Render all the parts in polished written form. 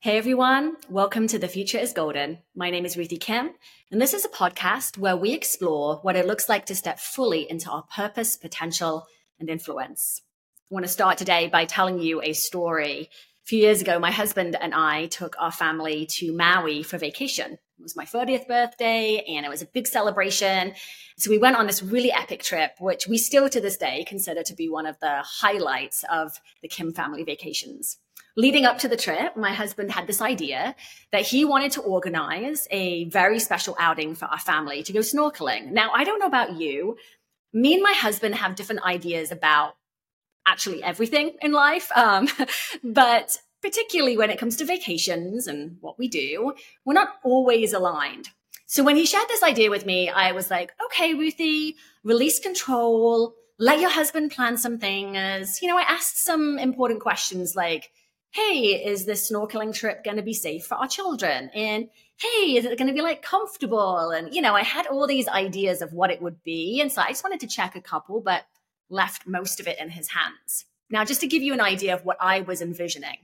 Hey everyone, welcome to The Future is Golden. My name is Ruthie Kim, and this is a podcast where we explore what it looks like to step fully into our purpose, potential, and influence. I want to start today by telling you a story. A few years ago, my husband and I took our family to Maui for vacation. It was my 30th birthday, and it was a big celebration. So we went on this really epic trip, which we still to this day consider to be one of the highlights of the Kim family vacations. Leading up to the trip, my husband had this idea that he wanted to organize a very special outing for our family to go snorkeling. Now, I don't know about you. Me and my husband have different ideas about actually everything in life. But particularly when it comes to vacations and what we do, we're not always aligned. So when he shared this idea with me, I was like, okay, Ruthie, release control, let your husband plan some things. I asked some important questions like, hey, is this snorkeling trip going to be safe for our children? And hey, is it going to be comfortable? And, I had all these ideas of what it would be. And so I just wanted to check a couple, but left most of it in his hands. Now, just to give you an idea of what I was envisioning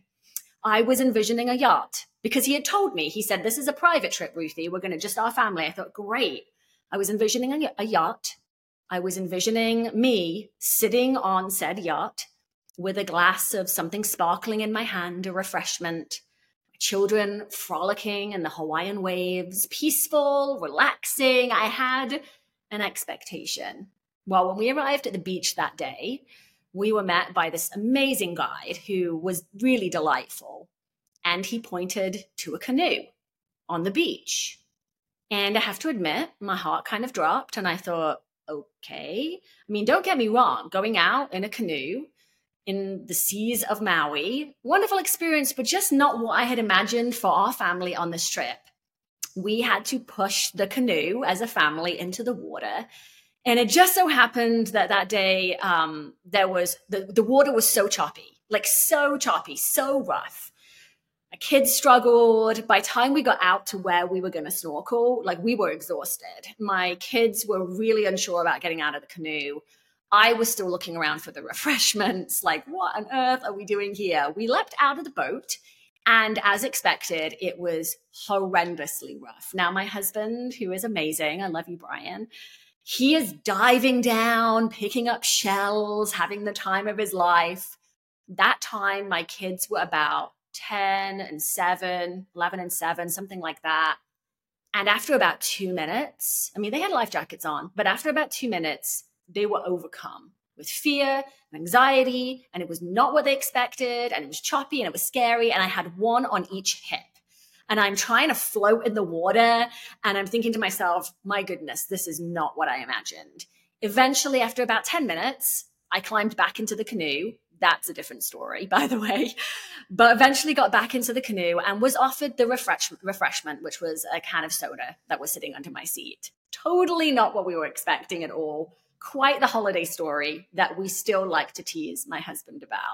a yacht because he had told me, he said, this is a private trip, Ruthie. We're going to just our family. I thought, great. I was envisioning a yacht. I was envisioning me sitting on said yacht with a glass of something sparkling in my hand, a refreshment, children frolicking in the Hawaiian waves, peaceful, relaxing. I had an expectation. Well, when we arrived at the beach that day, we were met by this amazing guide who was really delightful. And he pointed to a canoe on the beach. And I have to admit, my heart kind of dropped and I thought, okay. I mean, don't get me wrong, going out in a canoe in the seas of Maui, wonderful experience, but just not what I had imagined for our family on this trip. We had to push the canoe as a family into the water. And it just so happened that day, the water was so choppy, so rough. My kids struggled. By the time we got out to where we were going to snorkel, we were exhausted. My kids were really unsure about getting out of the canoe. I was still looking around for the refreshments, what on earth are we doing here? We leapt out of the boat, and as expected, it was horrendously rough. Now, my husband, who is amazing, I love you, Brian, he is diving down, picking up shells, having the time of his life. That time, my kids were about 10 and 7, 11 and 7, something like that. And after about 2 minutes, they had life jackets on, but after about 2 minutes, they were overcome with fear and anxiety, and it was not what they expected, and it was choppy and it was scary, and I had one on each hip. And I'm trying to float in the water, and I'm thinking to myself, my goodness, this is not what I imagined. Eventually, after about 10 minutes, I climbed back into the canoe. That's a different story, by the way. But eventually got back into the canoe and was offered the refreshment, which was a can of soda that was sitting under my seat. Totally not what we were expecting at all. Quite the holiday story that we still like to tease my husband about.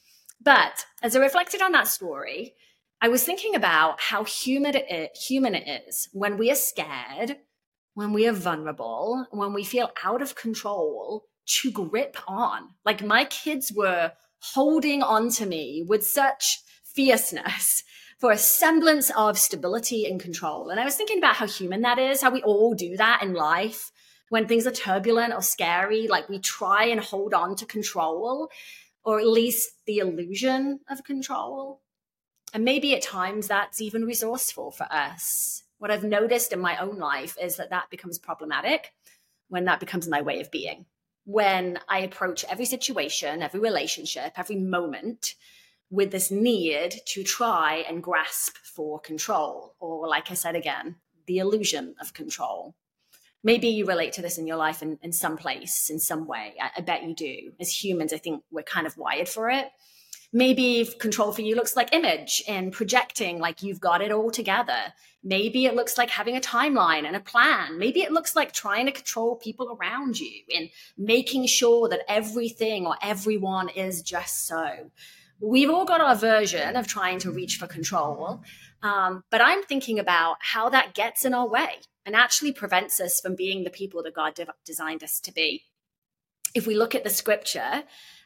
But as I reflected on that story, I was thinking about how human it is when we are scared, when we are vulnerable, when we feel out of control to grip on. My kids were holding on to me with such fierceness for a semblance of stability and control. And I was thinking about how human that is, how we all do that in life. When things are turbulent or scary, we try and hold on to control, or at least the illusion of control. And maybe at times that's even resourceful for us. What I've noticed in my own life is that becomes problematic when that becomes my way of being. When I approach every situation, every relationship, every moment with this need to try and grasp for control, or like I said again, the illusion of control. Maybe you relate to this in your life in some place, in some way. I bet you do. As humans, I think we're kind of wired for it. Maybe control for you looks like image and projecting you've got it all together. Maybe it looks like having a timeline and a plan. Maybe it looks like trying to control people around you and making sure that everything or everyone is just so. We've all got our version of trying to reach for control. But I'm thinking about how that gets in our way and actually prevents us from being the people that God designed us to be. If we look at the scripture,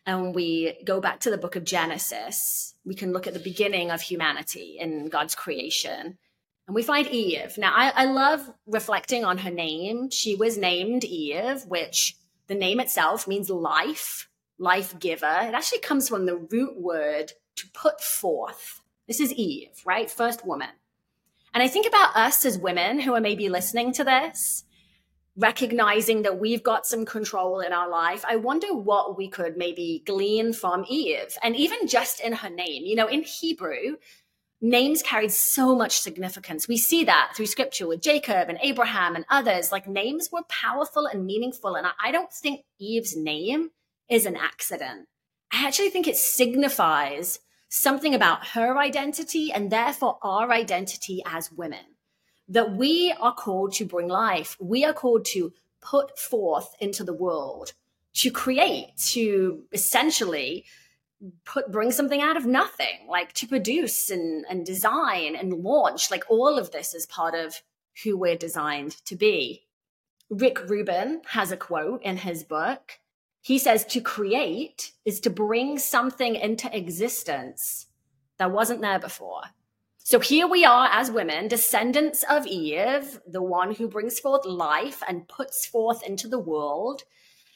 and we go back to the book of Genesis, we can look at the beginning of humanity in God's creation. And we find Eve. Now, I love reflecting on her name. She was named Eve, which the name itself means life, life giver. It actually comes from the root word to put forth. This is Eve, right? First woman. And I think about us as women who are maybe listening to this, recognizing that we've got some control in our life. I wonder what we could maybe glean from Eve, and even just in her name. You know, in Hebrew, names carried so much significance. We see that through scripture with Jacob and Abraham and others. Like, names were powerful and meaningful. And I don't think Eve's name is an accident. I actually think it signifies something about her identity and therefore our identity as women. That we are called to bring life. We are called to put forth into the world, to create, to essentially bring something out of nothing, like to produce and design and launch. Like, all of this is part of who we're designed to be. Rick Rubin has a quote in his book. He says, to create is to bring something into existence that wasn't there before. So here we are as women, descendants of Eve, the one who brings forth life and puts forth into the world.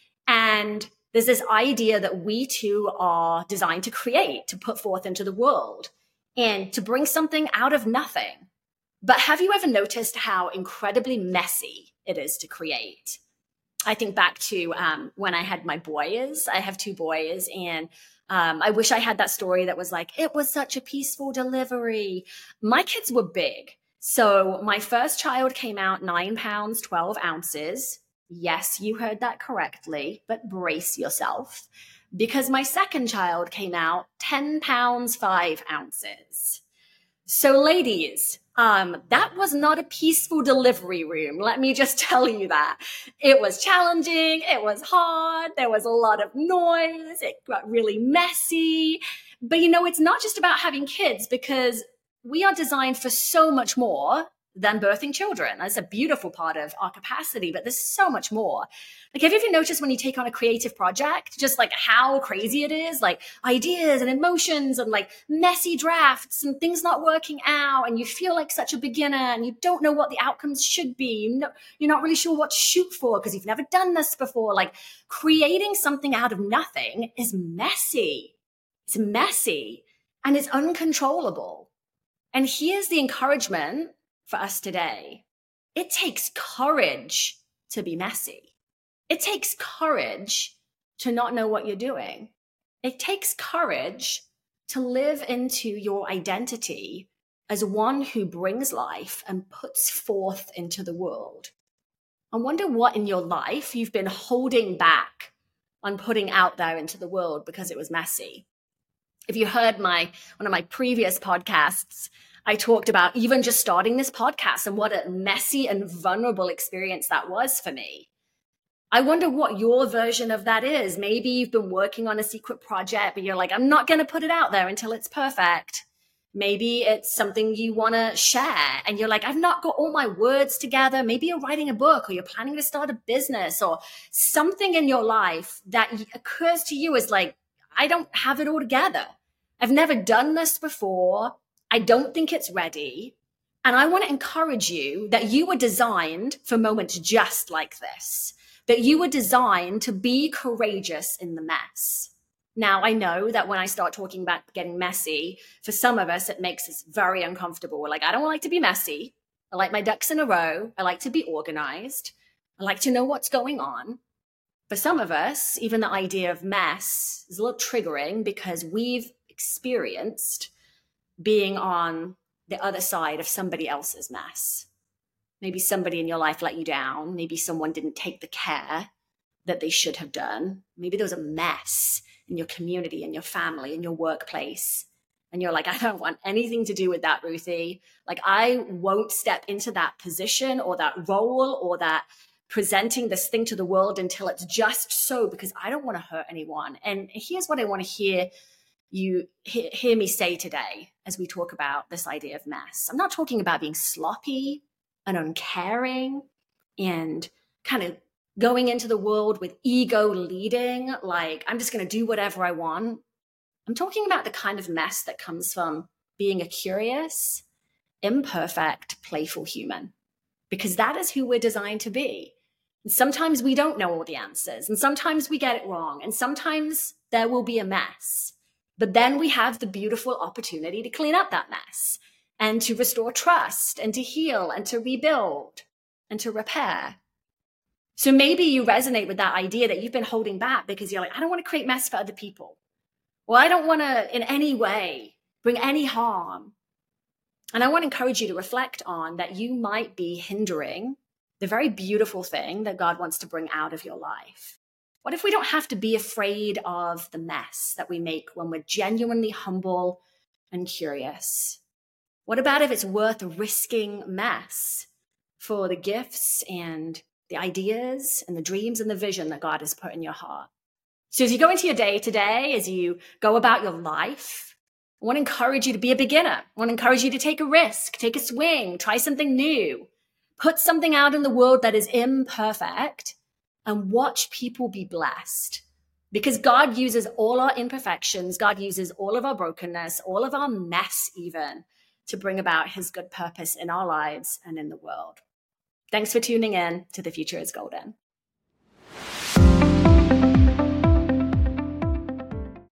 And there's this idea that we too are designed to create, to put forth into the world, and to bring something out of nothing. But have you ever noticed how incredibly messy it is to create? I think back to when I had my boys. I have two boys, and I wish I had that story that was like, it was such a peaceful delivery. My kids were big. So my first child came out 9 pounds, 12 ounces. Yes, you heard that correctly, but brace yourself, because my second child came out 10 pounds, 5 ounces. So ladies, that was not a peaceful delivery room. Let me just tell you that. It was challenging. It was hard. There was a lot of noise. It got really messy. But you know, it's not just about having kids, because we are designed for so much more than birthing children. That's a beautiful part of our capacity, but there's so much more. Like, have you ever noticed when you take on a creative project, just like how crazy it is, like ideas and emotions and like messy drafts and things not working out, and you feel like such a beginner and you don't know what the outcomes should be. You're not really sure what to shoot for because you've never done this before. Like, creating something out of nothing is messy. It's messy and it's uncontrollable. And here's the encouragement for us today. It takes courage to be messy. It takes courage to not know what you're doing. It takes courage to live into your identity as one who brings life and puts forth into the world. I wonder what in your life you've been holding back on putting out there into the world because it was messy. If you heard one of my previous podcasts, I talked about even just starting this podcast and what a messy and vulnerable experience that was for me. I wonder what your version of that is. Maybe you've been working on a secret project, but you're like, I'm not going to put it out there until it's perfect. Maybe it's something you want to share and you're like, I've not got all my words together. Maybe you're writing a book or you're planning to start a business or something in your life that occurs to you as like, I don't have it all together. I've never done this before. I don't think it's ready. And I want to encourage you that you were designed for moments just like this, that you were designed to be courageous in the mess. Now, I know that when I start talking about getting messy, for some of us, it makes us very uncomfortable. We're like, I don't like to be messy. I like my ducks in a row. I like to be organized. I like to know what's going on. For some of us, even the idea of mess is a little triggering because we've experienced being on the other side of somebody else's mess. Maybe somebody in your life let you down. Maybe someone didn't take the care that they should have done. Maybe there was a mess in your community, in your family, in your workplace. And you're like, I don't want anything to do with that, Ruthie. Like, I won't step into that position or that role or that presenting this thing to the world until it's just so, because I don't want to hurt anyone. And here's what I want to hear me say today as we talk about this idea of mess. I'm not talking about being sloppy and uncaring and kind of going into the world with ego leading, like I'm just going to do whatever I want. I'm talking about the kind of mess that comes from being a curious, imperfect, playful human, because that is who we're designed to be. And sometimes we don't know all the answers, and sometimes we get it wrong, and sometimes there will be a mess. But then we have the beautiful opportunity to clean up that mess and to restore trust and to heal and to rebuild and to repair. So maybe you resonate with that idea that you've been holding back because you're like, I don't want to create mess for other people. Well, I don't want to in any way bring any harm. And I want to encourage you to reflect on that you might be hindering the very beautiful thing that God wants to bring out of your life. What if we don't have to be afraid of the mess that we make when we're genuinely humble and curious? What about if it's worth risking mess for the gifts and the ideas and the dreams and the vision that God has put in your heart? So as you go into your day today, as you go about your life, I want to encourage you to be a beginner. I want to encourage you to take a risk, take a swing, try something new, put something out in the world that is imperfect, and watch people be blessed. Because God uses all our imperfections, God uses all of our brokenness, all of our mess even, to bring about his good purpose in our lives and in the world. Thanks for tuning in to The Future is Golden.